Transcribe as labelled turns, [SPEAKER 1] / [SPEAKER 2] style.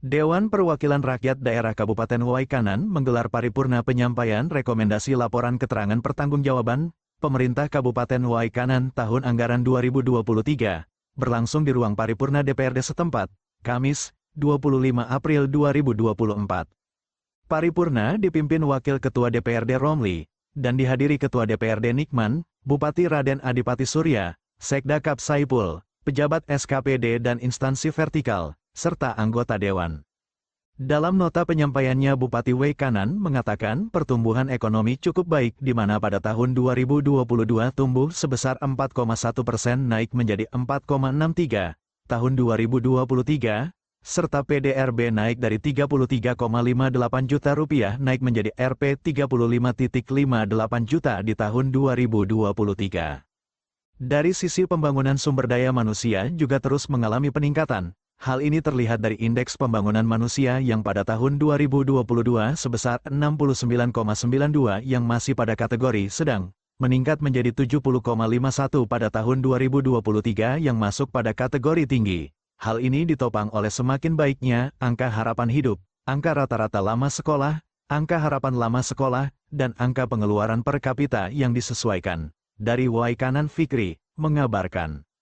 [SPEAKER 1] Dewan Perwakilan Rakyat Daerah Kabupaten Waikanan menggelar paripurna penyampaian rekomendasi laporan keterangan pertanggungjawaban pemerintah Kabupaten Waikanan tahun anggaran 2023, berlangsung di ruang paripurna DPRD setempat, Kamis, 25 April 2024. Paripurna dipimpin Wakil Ketua DPRD Romli, dan dihadiri Ketua DPRD Nikman, Bupati Raden Adipati Surya, Sekda Kap Saipul, pejabat SKPD dan instansi vertikal, serta anggota Dewan. Dalam nota penyampaiannya Bupati Waikanan mengatakan pertumbuhan ekonomi cukup baik di mana pada tahun 2022 tumbuh sebesar 4,1% naik menjadi 4,63, tahun 2023, serta PDRB naik dari 33,58 juta rupiah naik menjadi Rp 35,58 juta di tahun 2023. Dari sisi pembangunan sumber daya manusia juga terus mengalami peningkatan. Hal ini terlihat dari Indeks Pembangunan Manusia yang pada tahun 2022 sebesar 69,92 yang masih pada kategori sedang, meningkat menjadi 70,51 pada tahun 2023 yang masuk pada kategori tinggi. Hal ini ditopang oleh semakin baiknya angka harapan hidup, angka rata-rata lama sekolah, angka harapan lama sekolah, dan angka pengeluaran per kapita yang disesuaikan. Dari Waikanan Fikri, mengabarkan.